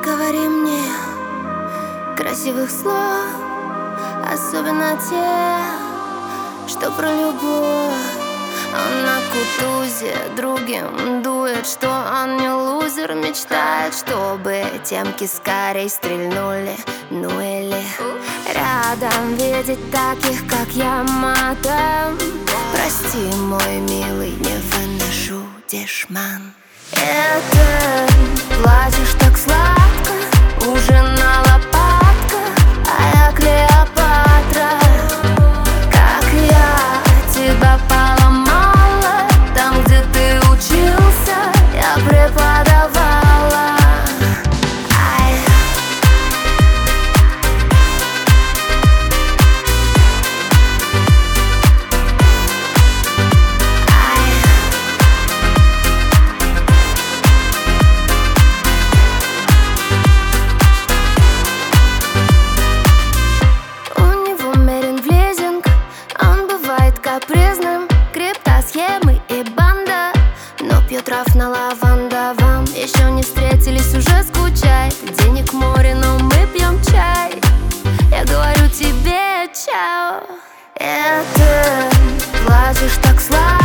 говори мне красивых слов, особенно те, что про любовь. Он на кутузе другим дует, что он не лузер. Мечтает, чтобы темки скорей стрельнули. Ну или рядом видеть таких, как я, матом. Прости, мой милый, не выношу дешман. Это плачешь так сладко, ужин на лопатках, а я Клеопатра. Как я тебя поломала, там, где ты учился, я преподавала. Ай. Капризным, криптосхемы и банда, но пьет трав на лаванда. Вам еще не встретились, уже скучает. Денег море, но мы пьем чай. Я говорю тебе чао. Это плачешь так сладко,